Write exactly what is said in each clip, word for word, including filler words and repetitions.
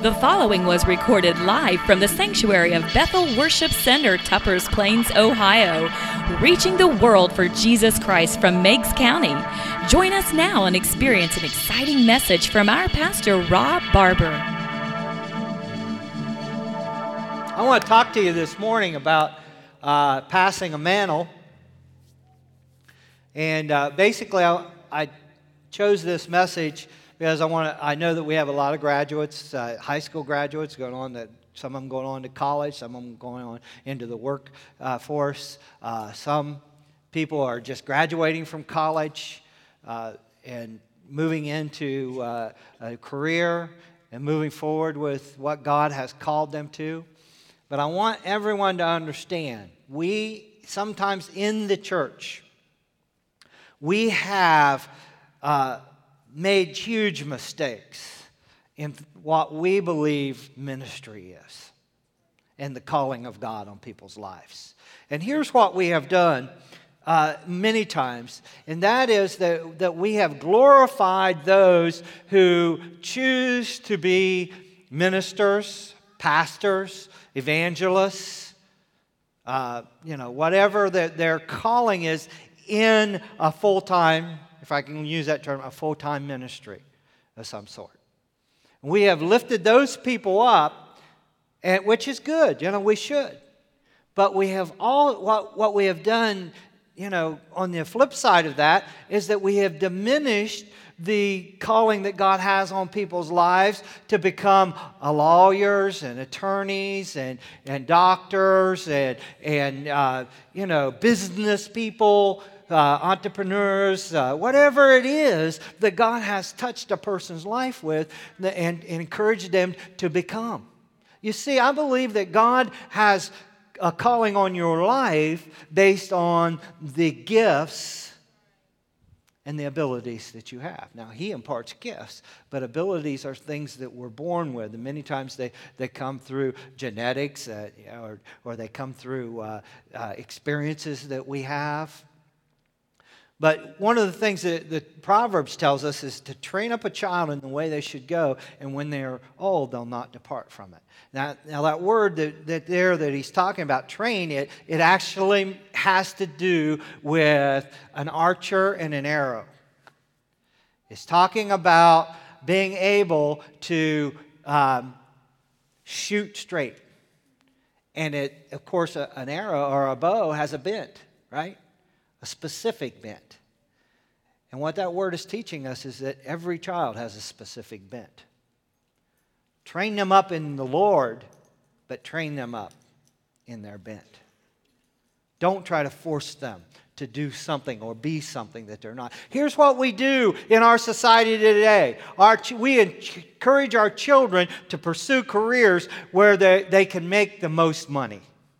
The following was recorded live from the sanctuary of Bethel Worship Center, Tuppers Plains, Ohio, reaching the world for Jesus Christ from Meigs County. Join us now and experience an exciting message from our pastor, Rob Barber. I want to talk to you this morning about uh, passing a mantle. And uh, basically, I, I chose this message because I want to. I know that we have a lot of graduates, uh, high school graduates, going on. That some of them going on to college, some of them going on into the workforce. Uh, uh, some people are just graduating from college uh, and moving into uh, a career and moving forward with what God has called them to. But I want everyone to understand, we sometimes in the church, we have uh, made huge mistakes in what we believe ministry is and the calling of God on people's lives. And here's what we have done uh, many times, and that is that, that we have glorified those who choose to be ministers, pastors, evangelists, uh, you know, whatever that their calling is in a full-time, if I can use that term, a full-time ministry of some sort. We have lifted those people up, and, which is good, you know, we should. But we have all, what, what we have done, you know, on the flip side of that, is that we have diminished the calling that God has on people's lives to become uh, lawyers and attorneys and, and doctors and, and uh, you know, business people, uh, entrepreneurs, uh, whatever it is that God has touched a person's life with and, and encouraged them to become. You see, I believe that God has a calling on your life based on the gifts and the abilities that you have. Now, He imparts gifts, but abilities are things that we're born with. And many times they, they come through genetics uh, or, or they come through uh, uh, experiences that we have. But one of the things that the Proverbs tells us is to train up a child in the way they should go, and when they are old, they'll not depart from it. Now, now that word that, that there that he's talking about, train, it, it actually has to do with an archer and an arrow. It's talking about being able to um, shoot straight. And it, of course, a, an arrow or a bow has a bent, right? A specific bent. And what that word is teaching us is that every child has a specific bent. Train them up in the Lord, but train them up in their bent. Don't try to force them to do something or be something that they're not. Here's what we do in our society today. Our, we encourage our children to pursue careers where they, they can make the most money.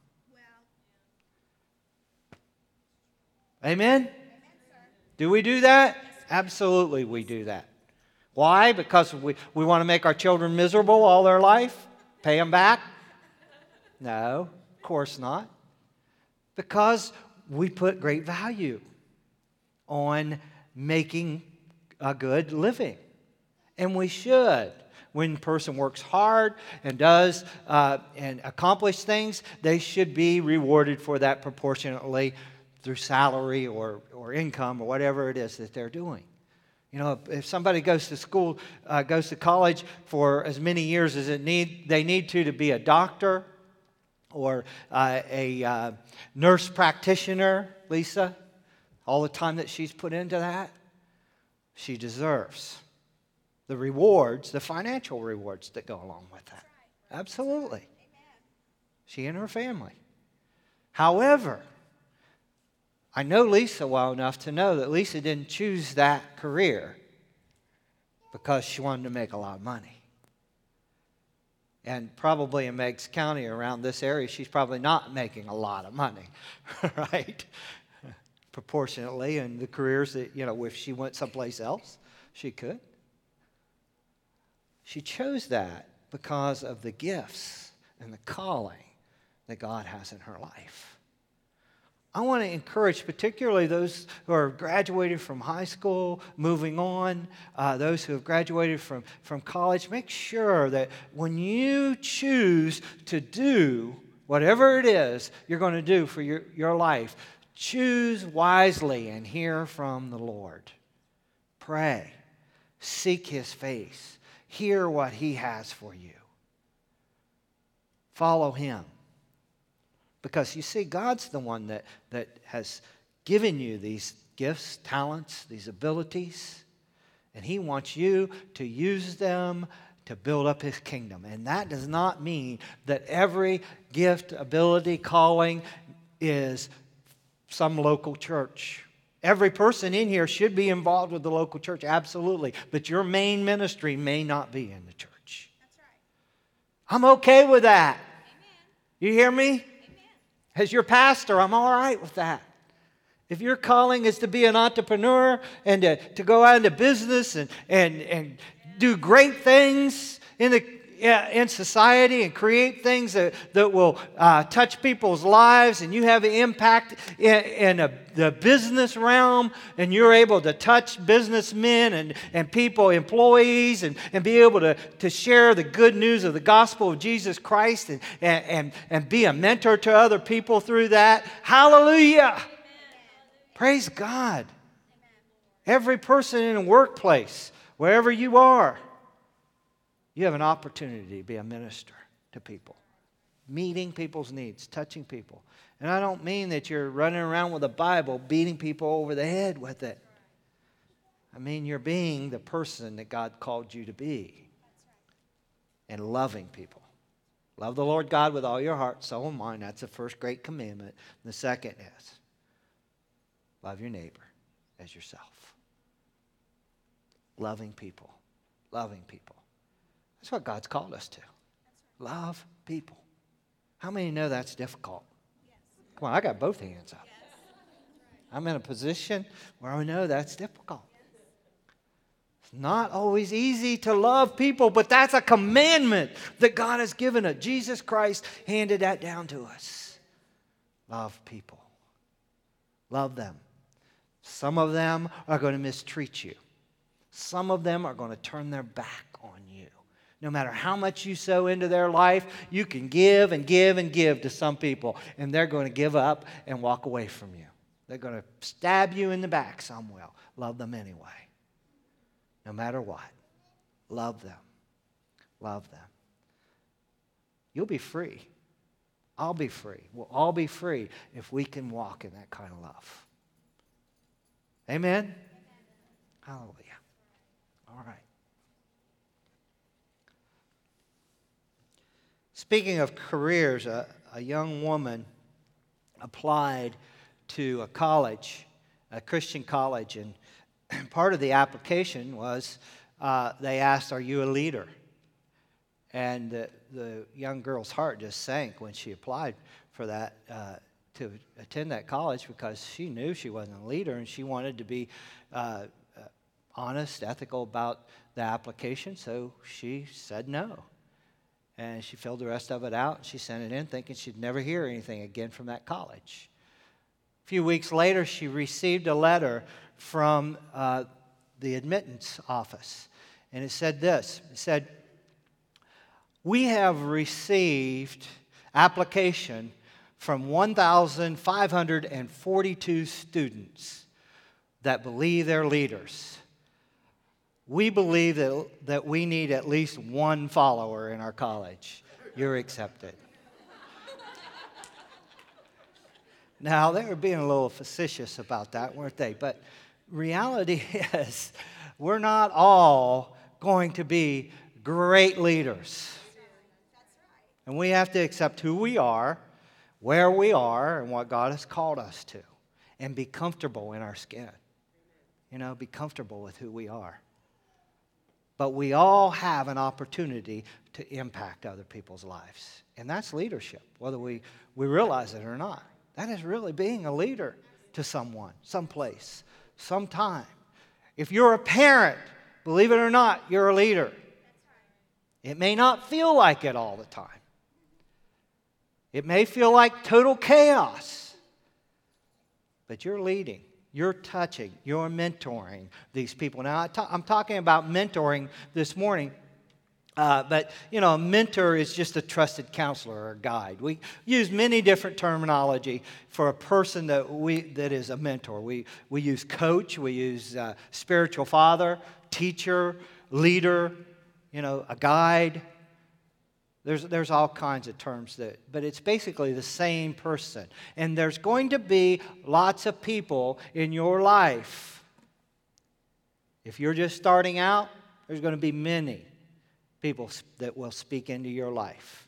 Amen? Do we do that? Absolutely we do that. Why? Because we, we want to make our children miserable all their life? Pay them back? No, of course not. Because we put great value on making a good living. And we should. When a person works hard and does uh, and accomplish things, they should be rewarded for that proportionately through salary or, or income or whatever it is that they're doing. You know, if, if somebody goes to school, uh, goes to college for as many years as it need, they need to to be a doctor or uh, a uh, nurse practitioner, Lisa, all the time that she's put into that, she deserves the rewards, the financial rewards that go along with that. Absolutely. She and her family. However, I know Lisa well enough to know that Lisa didn't choose that career because she wanted to make a lot of money. And probably in Meigs County, around this area, she's probably not making a lot of money, right? Proportionately, in the careers that, you know, if she went someplace else, she could. She chose that because of the gifts and the calling that God has in her life. I want to encourage particularly those who are graduated from high school, moving on, uh, those who have graduated from, from college. Make sure that when you choose to do whatever it is you're going to do for your, your life, choose wisely and hear from the Lord. Pray. Seek His face. Hear what He has for you. Follow Him. Because you see, God's the one that, that has given you these gifts, talents, these abilities. And He wants you to use them to build up His kingdom. And that does not mean that every gift, ability, calling is some local church. Every person in here should be involved with the local church, absolutely. But your main ministry may not be in the church. That's right. I'm okay with that. Amen. You hear me? As your pastor, I'm all right with that. If your calling is to be an entrepreneur and to, to go out into business and, and, and do great things in, the, in society and create things that, that will uh, touch people's lives, and you have an impact in, in a, the business realm, and you're able to touch businessmen and, and people, employees, and, and be able to, to share the good news of the gospel of Jesus Christ and, and, and, and be a mentor to other people through that. Hallelujah! Amen. Praise God. Amen. Every person in a workplace, wherever you are, you have an opportunity to be a minister to people, meeting people's needs, touching people. And I don't mean that you're running around with a Bible, beating people over the head with it. I mean you're being the person that God called you to be and loving people. Love the Lord God with all your heart, soul, and mind. That's the first great commandment. And the second is love your neighbor as yourself. Loving people. Loving people. That's what God's called us to. Love people. How many know that's difficult? Come on, I got both hands up. I'm in a position where I know that's difficult. It's not always easy to love people, but that's a commandment that God has given us. Jesus Christ handed that down to us. Love people. Love them. Some of them are going to mistreat you. Some of them are going to turn their back on you. No matter how much you sow into their life, you can give and give and give to some people, and they're going to give up and walk away from you. They're going to stab you in the back somewhere. Love them anyway. No matter what. Love them. Love them. You'll be free. I'll be free. We'll all be free if we can walk in that kind of love. Amen? Amen. Hallelujah. All right. Speaking of careers, a, a young woman applied to a college, a Christian college, and part of the application was uh, they asked, "Are you a leader?" And the, the young girl's heart just sank when she applied for that, uh, to attend that college, because she knew she wasn't a leader, and she wanted to be uh, honest, ethical about the application, so she said no. And she filled the rest of it out, and she sent it in thinking she'd never hear anything again from that college. A few weeks later, she received a letter from uh, the admittance office, and it said this. It said, "We have received application from one thousand five hundred forty-two students that believe they're leaders. We believe that, that we need at least one follower in our college. You're accepted." Now, they were being a little facetious about that, weren't they? But reality is, we're not all going to be great leaders. And we have to accept who we are, where we are, and what God has called us to, and be comfortable in our skin. You know, be comfortable with who we are. But we all have an opportunity to impact other people's lives. And that's leadership, whether we, we realize it or not. That is really being a leader to someone, someplace, sometime. If you're a parent, believe it or not, you're a leader. It may not feel like it all the time. It may feel like total chaos. but you're leading. You're touching. You're mentoring these people. Now, I ta- I'm talking about mentoring this morning. Uh, but, you know, a mentor is just a trusted counselor or guide. We use many different terminology for a person that we that is a mentor. We, we use coach, we use uh, spiritual father, teacher, leader, you know, a guide. There's, there's all kinds of terms, that, but it's basically the same person. And there's going to be lots of people in your life. If you're just starting out, there's going to be many people that will speak into your life.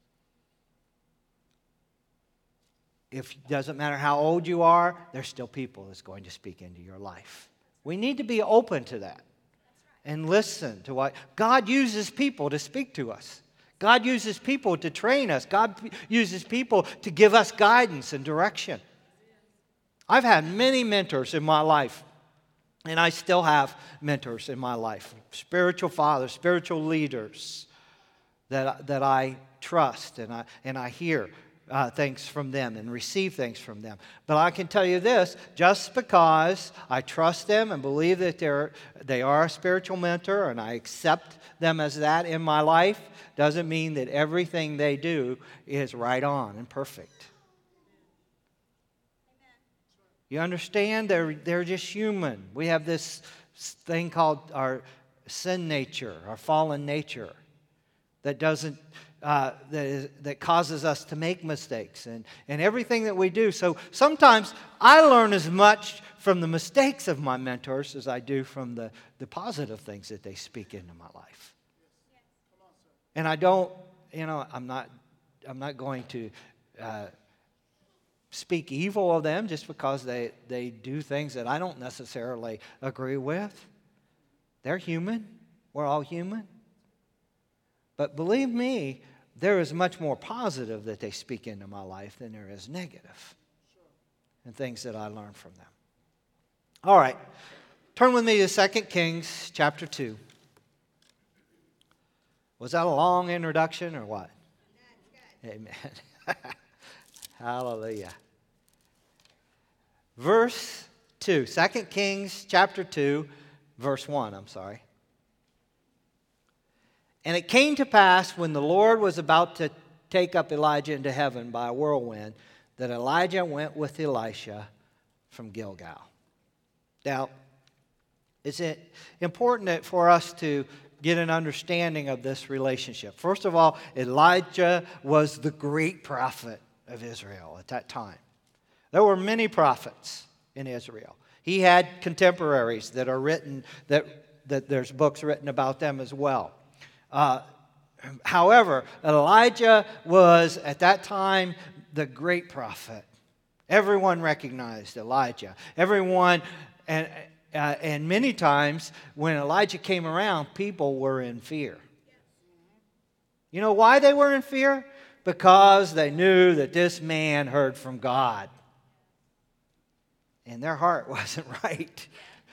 If it doesn't matter how old you are, there's still people that's going to speak into your life. We need to be open to that and listen to what God uses people to speak to us. God uses people to train us. God uses people to give us guidance and direction. I've had many mentors in my life. And I still have mentors in my life, spiritual fathers, spiritual leaders that, that I trust and I, and I hear uh, things from them and receive things from them. But I can tell you this, just because I trust them and believe that they're, they are a spiritual mentor and I accept them as that in my life, doesn't mean that everything they do is right on and perfect. You understand? They're, they're just human. We have this thing called our sin nature, our fallen nature, that doesn't, uh, that, is, that causes us to make mistakes and, and everything that we do. So sometimes I learn as much from the mistakes of my mentors as I do from the, the positive things that they speak into my life. And I don't, you know, I'm not, I'm not going to Uh, speak evil of them just because they, they do things that I don't necessarily agree with. They're human. We're all human. But believe me, there is much more positive that they speak into my life than there is negative and things that I learn from them. All right. Turn with me to Second Kings chapter two. Was that a long introduction or what? Amen. Hallelujah. Verse two, Second Kings chapter two, verse one, I'm sorry. And it came to pass when the Lord was about to take up Elijah into heaven by a whirlwind, that Elijah went with Elisha from Gilgal. Now, it's important that for us to get an understanding of this relationship. First of all, Elijah was the great prophet of Israel at that time. There were many prophets in Israel. He had contemporaries that are written, that, that there's books written about them as well. Uh, however, Elijah was at that time the great prophet. Everyone recognized Elijah. Everyone, and, uh, and many times when Elijah came around, people were in fear. You know why they were in fear? Because they knew that this man heard from God. And their heart wasn't right.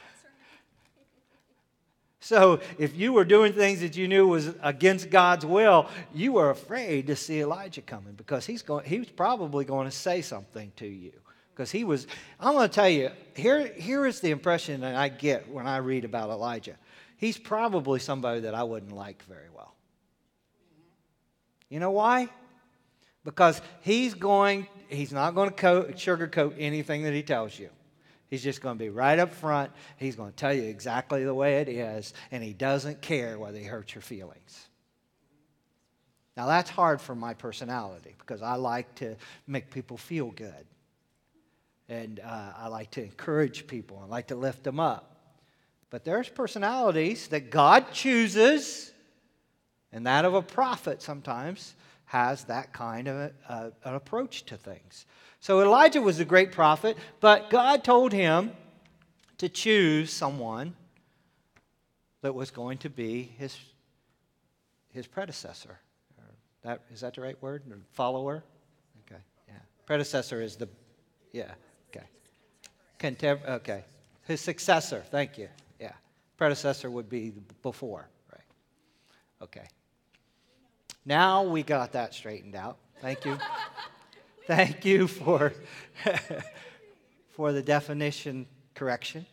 So if you were doing things that you knew was against God's will, you were afraid to see Elijah coming because he's going, he was probably going to say something to you. Because he was, I'm going to tell you, here, here is the impression that I get when I read about Elijah. He's probably somebody that I wouldn't like very well. You know why? Because he's going, he's not going to coat, sugarcoat anything that he tells you. He's just going to be right up front. He's going to tell you exactly the way it is, and he doesn't care whether he hurts your feelings. Now, that's hard for my personality because I like to make people feel good. And uh, I like to encourage people. I like to lift them up. But there's personalities that God chooses, and that of a prophet sometimes has that kind of a, uh, an approach to things. So Elijah was a great prophet, but God told him to choose someone that was going to be his, his predecessor. That, is that the right word? Or follower? Okay, yeah. Predecessor is the, yeah, okay. Contem- okay. His successor, thank you. Yeah. Predecessor would be before, right? Okay. Now we got that straightened out. Thank you. Thank you for, for the definition correction.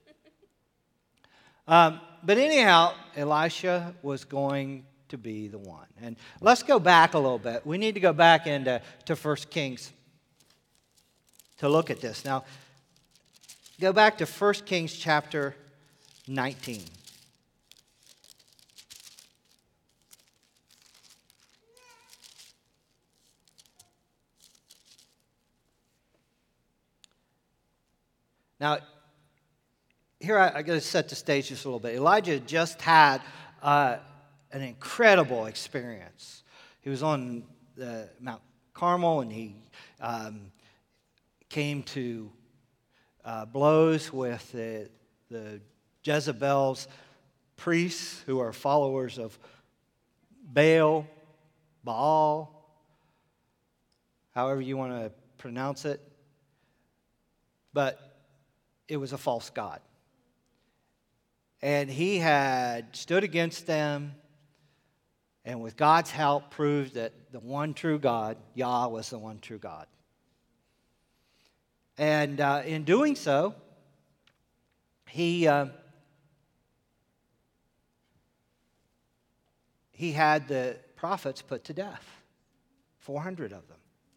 Um, but anyhow, Elisha was going to be the one. And let's go back a little bit. We need to go back into to First Kings to look at this. Now, go back to First Kings chapter nineteen. Now, here I, I got to set the stage just a little bit. Elijah just had uh, an incredible experience. He was on the Mount Carmel, and he um, came to uh, blows with the, the Jezebel's priests, who are followers of Baal, Baal, however you want to pronounce it. But it was a false god. And he had stood against them, and with God's help proved that the one true God, Yah, was the one true God. And uh, in doing so, he, uh, he had the prophets put to death, four hundred of them.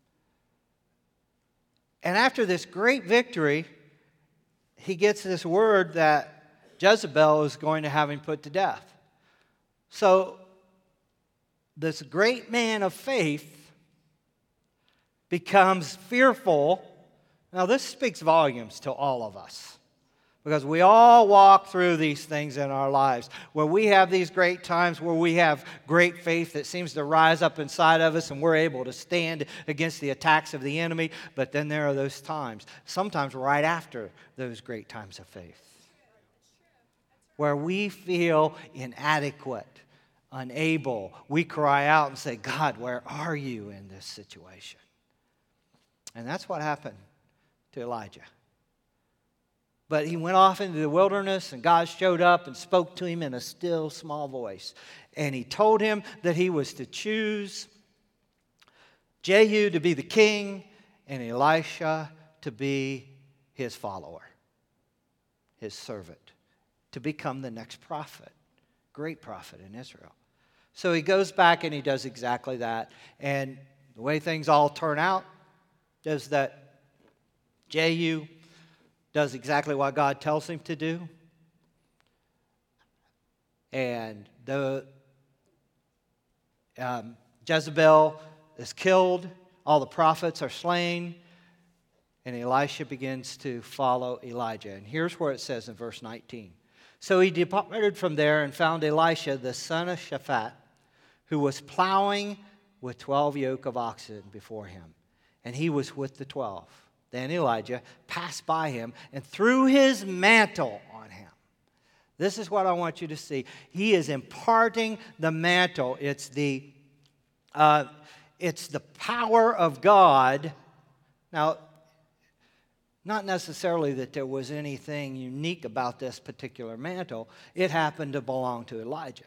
And after this great victory, he gets this word that Jezebel is going to have him put to death. So this great man of faith becomes fearful. Now, this speaks volumes to all of us, because we all walk through these things in our lives where we have these great times where we have great faith that seems to rise up inside of us and we're able to stand against the attacks of the enemy. But then there are those times, sometimes right after those great times of faith, where we feel inadequate, unable. We cry out and say, God, where are you in this situation? And that's what happened to Elijah. But he went off into the wilderness, and God showed up and spoke to him in a still, small voice. And he told him that he was to choose Jehu to be the king and Elisha to be his follower, his servant, to become the next prophet, great prophet in Israel. So he goes back and he does exactly that. And the way things all turn out is that Jehu does exactly what God tells him to do. And the um, Jezebel is killed. All the prophets are slain. And Elisha begins to follow Elijah. And here's where it says in verse nineteen. So he departed from there and found Elisha, the son of Shaphat, who was plowing with twelve yoke of oxen before him. And he was with the twelve. Then Elijah passed by him and threw his mantle on him. This is what I want you to see. He is imparting the mantle. It's the, uh, it's the power of God. Now, not necessarily that there was anything unique about this particular mantle. It happened to belong to Elijah.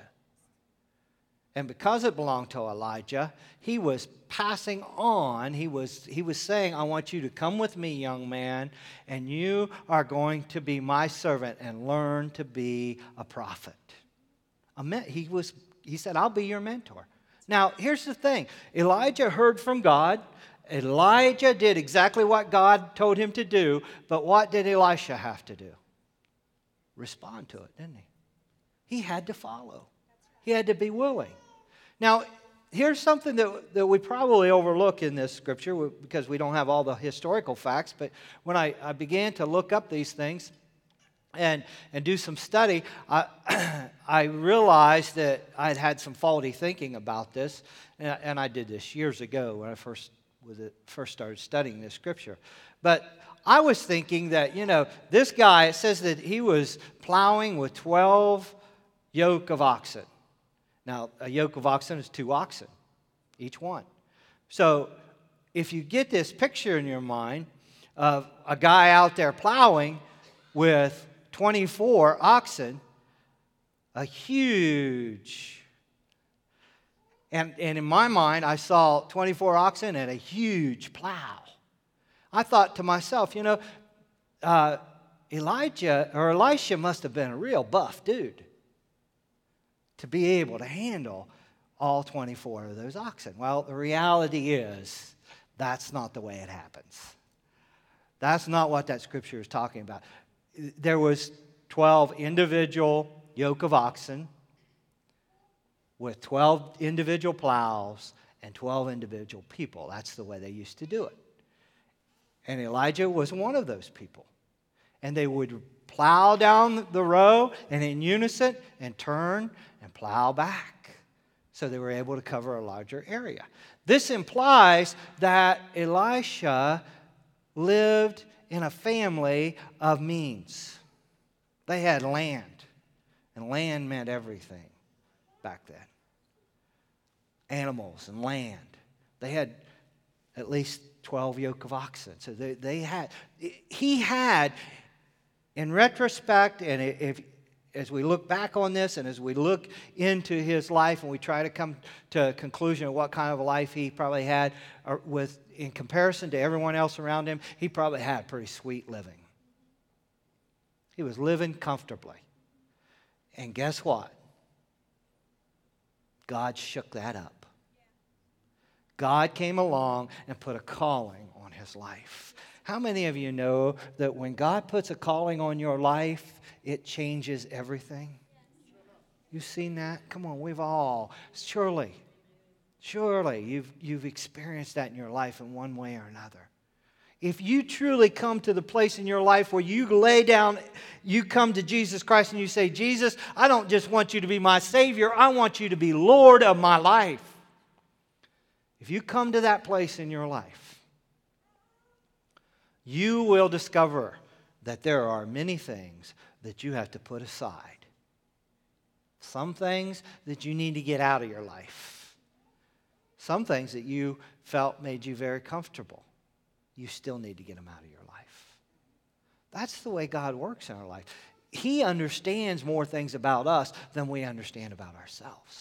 And because it belonged to Elijah, he was passing on. He was, he was saying, I want you to come with me, young man, and you are going to be my servant and learn to be a prophet. A me- he, was, he said, I'll be your mentor. Now, here's the thing. Elijah heard from God. Elijah did exactly what God told him to do. But what did Elisha have to do? Respond to it, didn't he? He had to follow. He had to be willing. Now, here's something that, that we probably overlook in this scripture because we don't have all the historical facts. But when I, I began to look up these things and, and do some study, I, I realized that I'd had some faulty thinking about this. And, and I did this years ago when I first, was it, first started studying this scripture. But I was thinking that, you know, this guy, it says that he was plowing with twelve yoke of oxen. Now, a yoke of oxen is two oxen, each one. So if you get this picture in your mind of a guy out there plowing with twenty-four oxen, a huge, and, and in my mind, I saw twenty-four oxen and a huge plow. I thought to myself, you know, uh, Elijah or Elisha must have been a real buff dude to be able to handle all twenty-four of those oxen. Well, the reality is that's not the way it happens. That's not what that scripture is talking about. There was twelve individual yoke of oxen with twelve individual plows and twelve individual people. That's the way they used to do it. And Elijah was one of those people. And they would plow down the row and in unison and turn and plow back. So they were able to cover a larger area. This implies that Elisha lived in a family of means. They had land. And land meant everything back then. Animals and land. They had at least twelve yoke of oxen. So they, they had, he had, in retrospect, and if as we look back on this and as we look into his life and we try to come to a conclusion of what kind of a life he probably had or with in comparison to everyone else around him, he probably had pretty sweet living. He was living comfortably. And guess what? God shook that up. God came along and put a calling on his life. How many of you know that when God puts a calling on your life, it changes everything? You've seen that? Come on, we've all. Surely, surely you've, you've experienced that in your life in one way or another. If you truly come to the place in your life where you lay down, you come to Jesus Christ and you say, Jesus, I don't just want you to be my Savior, I want you to be Lord of my life. If you come to that place in your life, you will discover that there are many things that you have to put aside. Some things that you need to get out of your life. Some things that you felt made you very comfortable. You still need to get them out of your life. That's the way God works in our life. He understands more things about us than we understand about ourselves.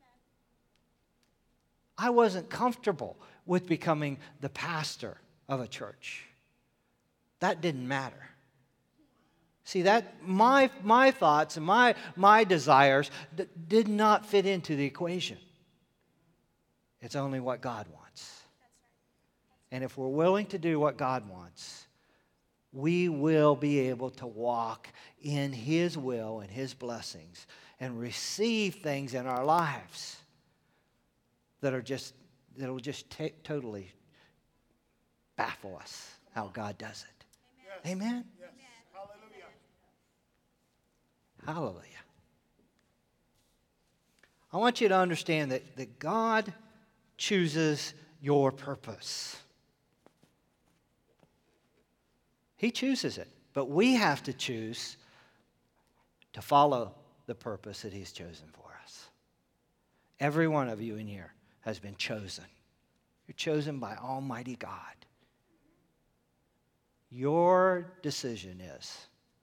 I wasn't comfortable with becoming the pastor of a church. That didn't matter. See, that my, my thoughts and my, my desires d- did not fit into the equation. It's only what God wants. And if we're willing to do what God wants, we will be able to walk in His will and His blessings and receive things in our lives that are just, that will just t- totally baffle us how God does it. Yes. Amen? Yes. Hallelujah. Hallelujah. I want you to understand that, that God chooses your purpose. He chooses it. But we have to choose to follow the purpose that He's chosen for us. Every one of you in here has been chosen. You're chosen by Almighty God. Your decision is,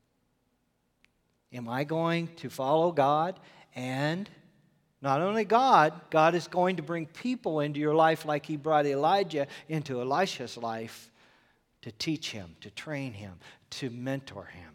am I going to follow God? And not only God, God is going to bring people into your life like He brought Elijah into Elisha's life to teach him, to train him, to mentor him.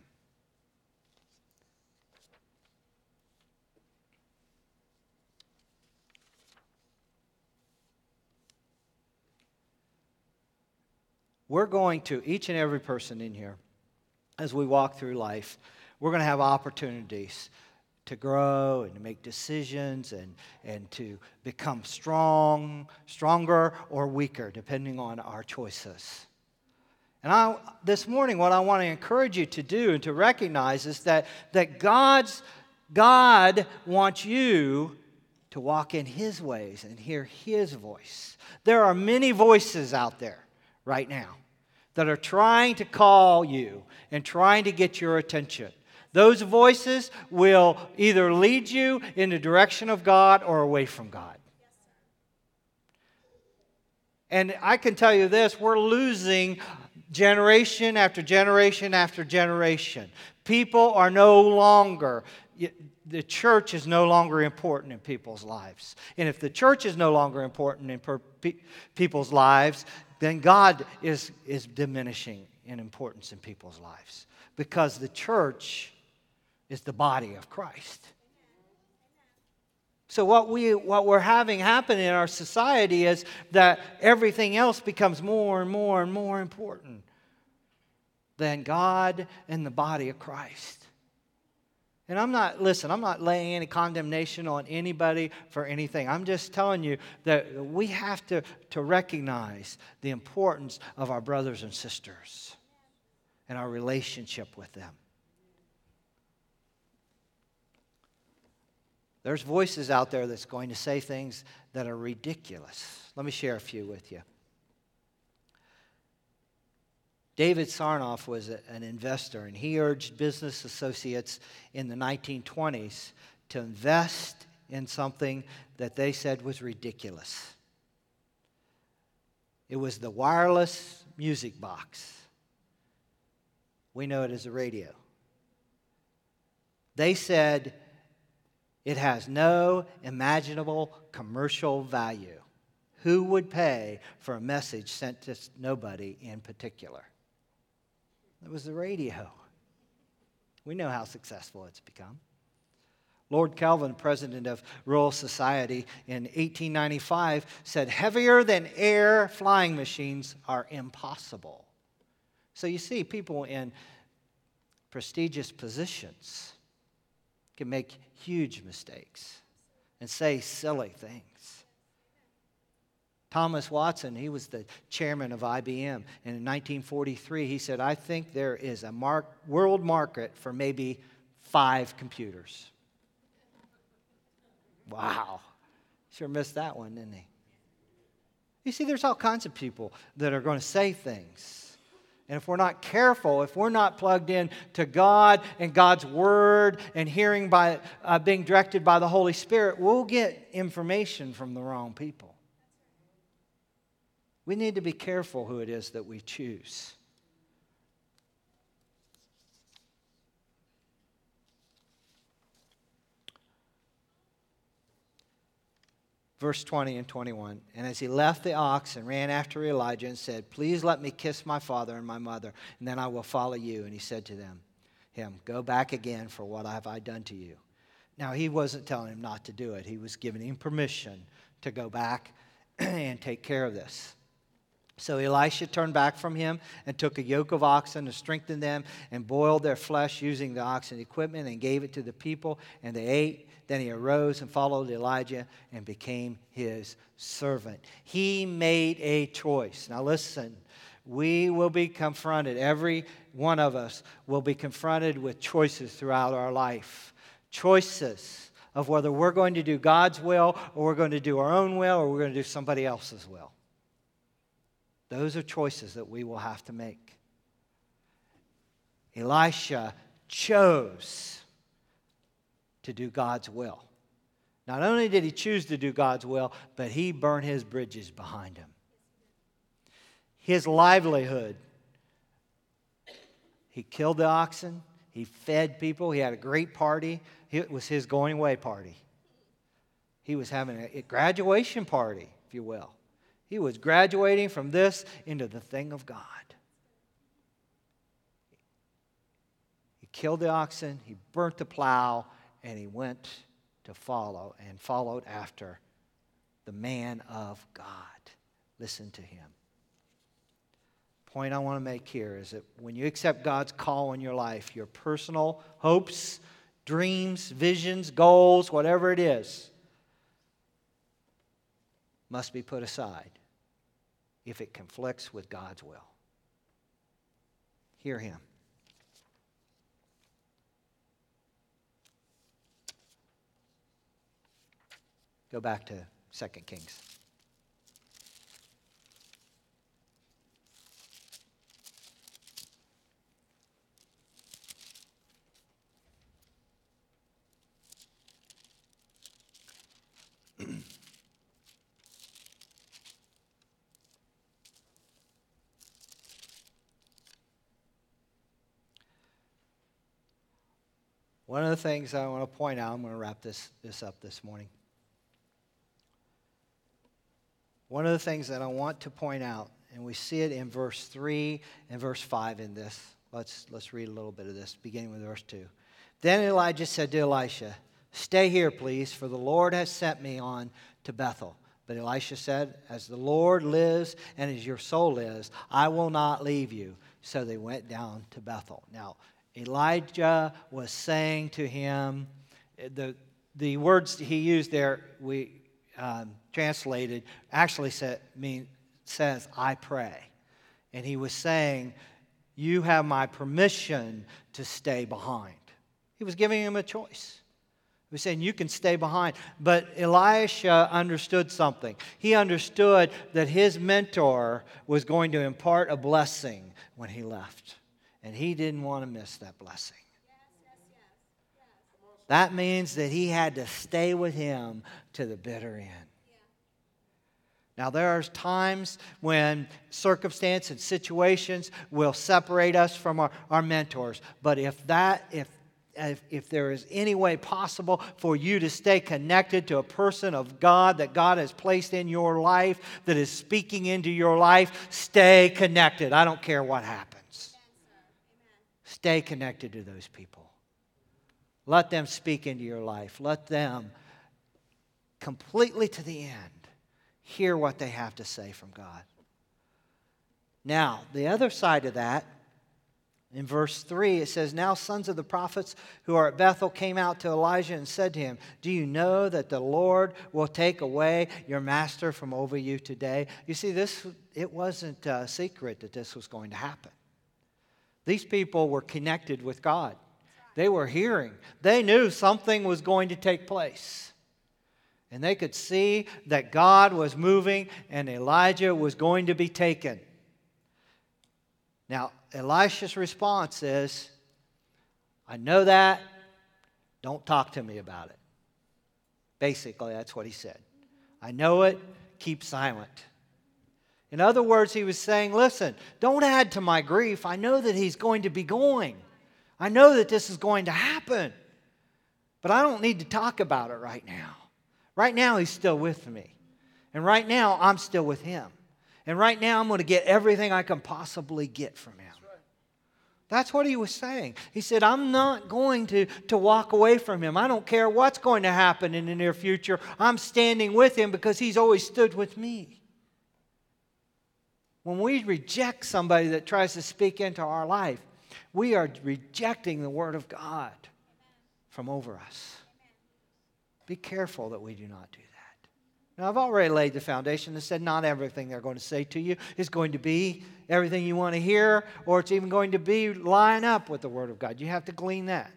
We're going to, each and every person in here, as we walk through life, we're going to have opportunities to grow and to make decisions and, and to become strong, stronger or weaker, depending on our choices. And I, this morning, what I want to encourage you to do and to recognize is that, that God's, God wants you to walk in His ways and hear His voice. There are many voices out there right now that are trying to call you and trying to get your attention. Those voices will either lead you in the direction of God or away from God. And I can tell you this, we're losing generation after generation after generation. People are no longer, the church is no longer important in people's lives. And if the church is no longer important in per, pe, people's lives, then God is, is diminishing in importance in people's lives, because the church is the body of Christ. So what we what we're having happen in our society is that everything else becomes more and more and more important than God and the body of Christ. And I'm not, listen, I'm not laying any condemnation on anybody for anything. I'm just telling you that we have to, to recognize the importance of our brothers and sisters and our relationship with them. There's voices out there that's going to say things that are ridiculous. Let me share a few with you. David Sarnoff was a, an investor, and he urged business associates in the nineteen twenties to invest in something that they said was ridiculous. It was the wireless music box. We know it as a radio. They said it has no imaginable commercial value. Who would pay for a message sent to nobody in particular? It was the radio. We know how successful it's become. Lord Kelvin, president of Royal Society in eighteen ninety-five, said heavier than air flying machines are impossible. So you see, people in prestigious positions can make huge mistakes and say silly things. Thomas Watson, he was the chairman of I B M, and in nineteen forty-three he said, I think there is a mar- world market for maybe five computers. Wow. Sure missed that one, didn't he? You see, there's all kinds of people that are going to say things. And if we're not careful, if we're not plugged in to God and God's Word and hearing by uh, being directed by the Holy Spirit, we'll get information from the wrong people. We need to be careful who it is that we choose. Verse twenty and twenty-one, and as he left the ox and ran after Elijah and said, please let me kiss my father and my mother, and then I will follow you. And he said to them, him, go back again, for what have I done to you? Now he wasn't telling him not to do it. He was giving him permission to go back and take care of this. So Elisha turned back from him and took a yoke of oxen to strengthen them and boiled their flesh using the oxen equipment and gave it to the people, and they ate. Then he arose and followed Elijah and became his servant. He made a choice. Now listen, we will be confronted, every one of us will be confronted with choices throughout our life. Choices of whether we're going to do God's will or we're going to do our own will or we're going to do somebody else's will. Those are choices that we will have to make. Elisha chose to do God's will. Not only did he choose to do God's will, but he burned his bridges behind him. His livelihood. He killed the oxen. He fed people. He had a great party. It was his going away party. He was having a graduation party, if you will. He was graduating from this into the thing of God. He killed the oxen, he burnt the plow, and he went to follow and followed after the man of God. Listen to him. Point I want to make here is that when you accept God's call in your life, your personal hopes, dreams, visions, goals, whatever it is, must be put aside if it conflicts with God's will. Hear him. Go back to Second Kings. One of the things I want to point out, I'm going to wrap this, this up this morning. One of the things that I want to point out And we see it in verse three and verse five in this. Let's, let's read a little bit of this, beginning with verse two. Then Elijah said to Elisha, "Stay here, please, for the Lord has sent me on to Bethel." But Elisha said, "As the Lord lives and as your soul lives, I will not leave you." So they went down to Bethel. Now, Elijah was saying to him, the, the words he used there, we um, translated, actually said, mean, says, "I pray." And he was saying, you have my permission to stay behind. He was giving him a choice. He was saying, you can stay behind. But Elisha understood something. He understood that his mentor was going to impart a blessing when he left. And he didn't want to miss that blessing. That means that he had to stay with him to the bitter end. Now, there are times when circumstance and situations will separate us from our, our mentors. But if that, if, if if there is any way possible for you to stay connected to a person of God that God has placed in your life, that is speaking into your life, stay connected. I don't care what happens. Stay connected to those people. Let them speak into your life. Let them completely to the end hear what they have to say from God. Now, the other side of that, in verse three, it says, "Now sons of the prophets who are at Bethel came out to Elijah and said to him, 'Do you know that the Lord will take away your master from over you today?'" You see, this it wasn't a secret that this was going to happen. These people were connected with God. They were hearing. They knew something was going to take place. And they could see that God was moving and Elijah was going to be taken. Now, Elisha's response is, "I know that. Don't talk to me about it." Basically, that's what he said. I know it. Keep silent. In other words, he was saying, listen, don't add to my grief. I know that he's going to be going. I know that this is going to happen. But I don't need to talk about it right now. Right now, he's still with me. And right now, I'm still with him. And right now, I'm going to get everything I can possibly get from him. That's what he was saying. He said, I'm not going to, to walk away from him. I don't care what's going to happen in the near future. I'm standing with him because he's always stood with me. When we reject somebody that tries to speak into our life, we are rejecting the Word of God from over us. Be careful that we do not do that. Now, I've already laid the foundation and said not everything they're going to say to you is going to be everything you want to hear, or it's even going to be line up with the Word of God. You have to glean that.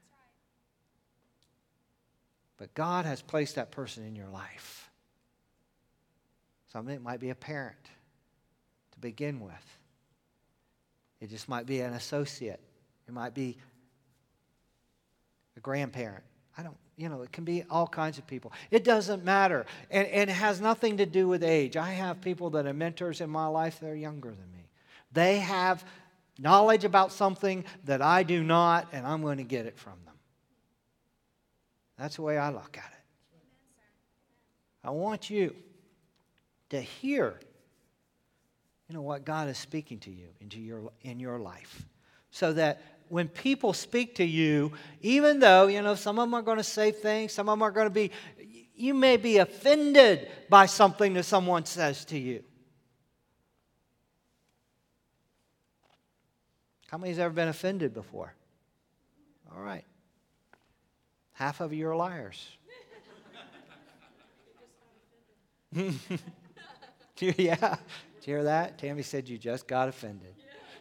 But God has placed that person in your life. Something it might be a parent to begin with. It just might be an associate. It might be a grandparent. I don't, you know, it can be all kinds of people. It doesn't matter. And, and it has nothing to do with age. I have people that are mentors in my life that are younger than me. They have knowledge about something that I do not, and I'm going to get it from them. That's the way I look at it. I want you to hear, you know, what God is speaking to you into your, in your life. So that when people speak to you, even though, you know, some of them are going to say things, some of them are going to be, you may be offended by something that someone says to you. How many has ever been offended before? All right. Half of you are liars. Yeah. Did you hear that? Tammy said you just got offended.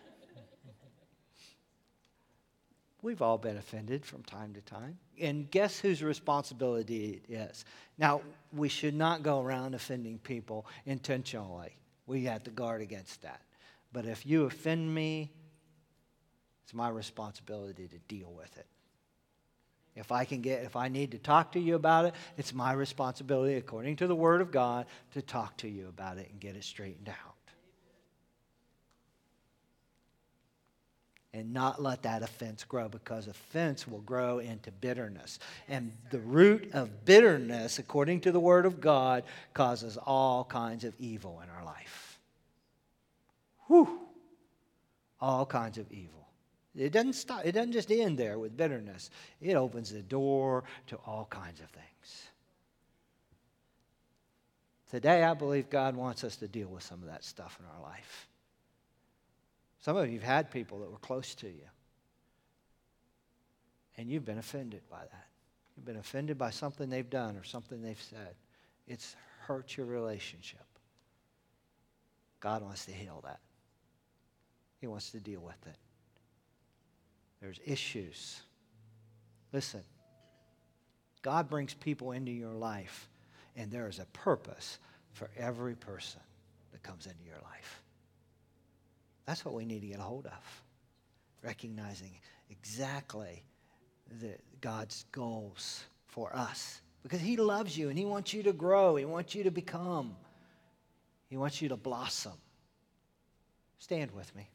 We've all been offended from time to time. And guess whose responsibility it is? Now, we should not go around offending people intentionally. We have to guard against that. But if you offend me, it's my responsibility to deal with it. If I can get, if I need to talk to you about it, it's my responsibility, according to the Word of God, to talk to you about it and get it straightened out. And not let that offense grow, because offense will grow into bitterness. And the root of bitterness, according to the Word of God, causes all kinds of evil in our life. whew, all kinds of evil. It doesn't stop. It doesn't just end there with bitterness. It opens the door to all kinds of things. Today, I believe God wants us to deal with some of that stuff in our life. Some of you have had people that were close to you, and you've been offended by that. You've been offended by something they've done or something they've said. It's hurt your relationship. God wants to heal that. He wants to deal with it. There's issues. Listen, God brings people into your life, and there is a purpose for every person that comes into your life. That's what we need to get a hold of. Recognizing exactly the, God's goals for us. Because He loves you and He wants you to grow. He wants you to become. He wants you to blossom. Stand with me.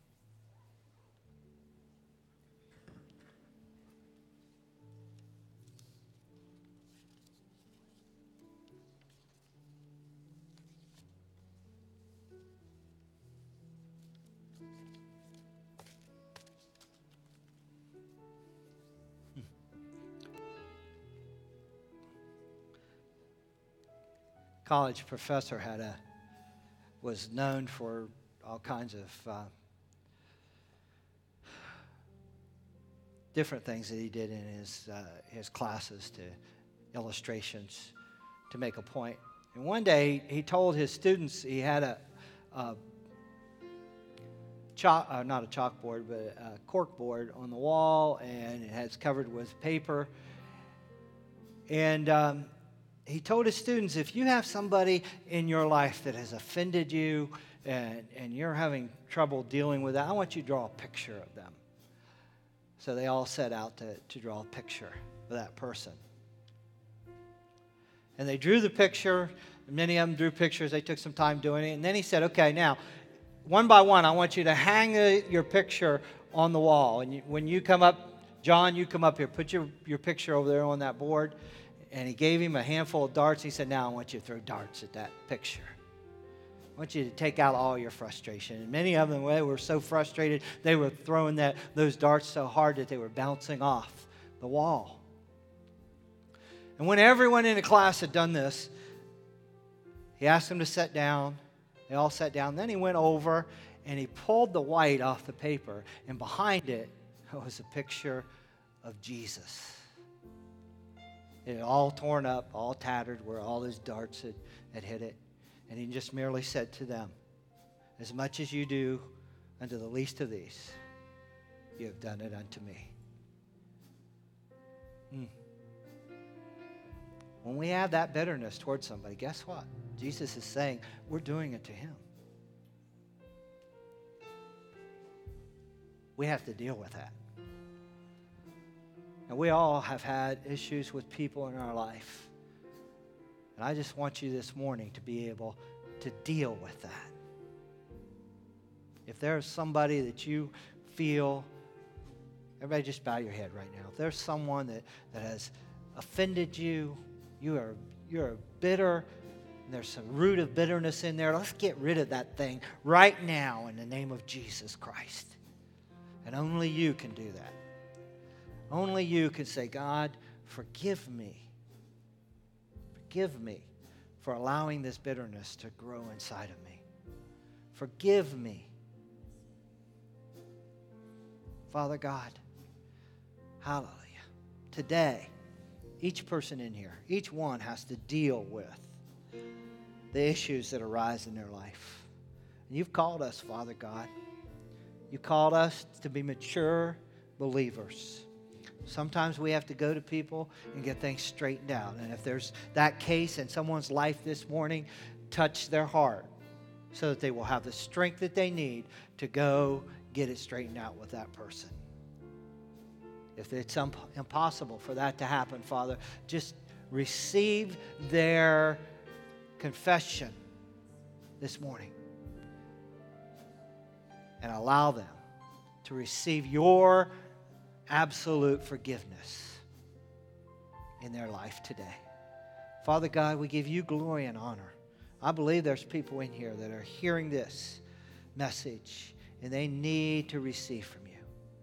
College professor had a was known for all kinds of uh, different things that he did in his uh, his classes, to illustrations to make a point. And one day he told his students he had a, a chalk, uh, not a chalkboard, but a cork board on the wall, and it has covered with paper. And um, he told his students, if you have somebody in your life that has offended you and, and you're having trouble dealing with that, I want you to draw a picture of them. So they all set out to, to draw a picture of that person. And they drew the picture. Many of them drew pictures. They took some time doing it. And then he said, okay, now, one by one, I want you to hang a, your picture on the wall. And you, when you come up, John, you come up here. Put your, your picture over there on that board. And he gave him a handful of darts. He said, now I want you to throw darts at that picture. I want you to take out all your frustration. And many of them, they were so frustrated, they were throwing that, those darts so hard that they were bouncing off the wall. And when everyone in the class had done this, he asked them to sit down. They all sat down. Then he went over and he pulled the white off the paper. And behind it was a picture of Jesus. It had all torn up, all tattered, where all those darts had, had hit it. And he just merely said to them, as much as you do unto the least of these, you have done it unto me. Mm. When we have that bitterness towards somebody, guess what? Jesus is saying, we're doing it to Him. We have to deal with that. And we all have had issues with people in our life. And I just want you this morning to be able to deal with that. If there's somebody that you feel, everybody just bow your head right now. If there's someone that, that has offended you, you are, you're bitter, and there's some root of bitterness in there, let's get rid of that thing right now in the name of Jesus Christ. And only you can do that. Only you can say, God, forgive me. Forgive me for allowing this bitterness to grow inside of me. Forgive me. Father God, hallelujah. Today, each person in here, each one has to deal with the issues that arise in their life. And you've called us, Father God. You called us to be mature believers. Sometimes we have to go to people and get things straightened out. And if there's that case in someone's life this morning, touch their heart so that they will have the strength that they need to go get it straightened out with that person. If it's um, impossible for that to happen, Father, just receive their confession this morning and allow them to receive your absolute forgiveness in their life today. Father God, we give you glory and honor. I believe there's people in here that are hearing this, message, and they need to receive from you.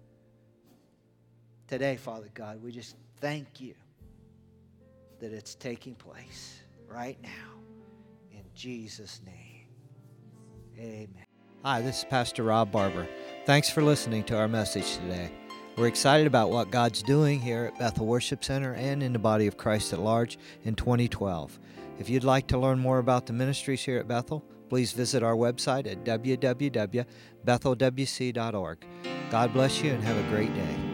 Today, Father God, we just thank you that it's taking place right now. In Jesus' name, amen. Hi, this is Pastor Rob Barber. Thanks for listening to our message today. We're excited about what God's doing here at Bethel Worship Center and in the body of Christ at large in twenty twelve. If you'd like to learn more about the ministries here at Bethel, please visit our website at w w w dot bethel w c dot org. God bless you and have a great day.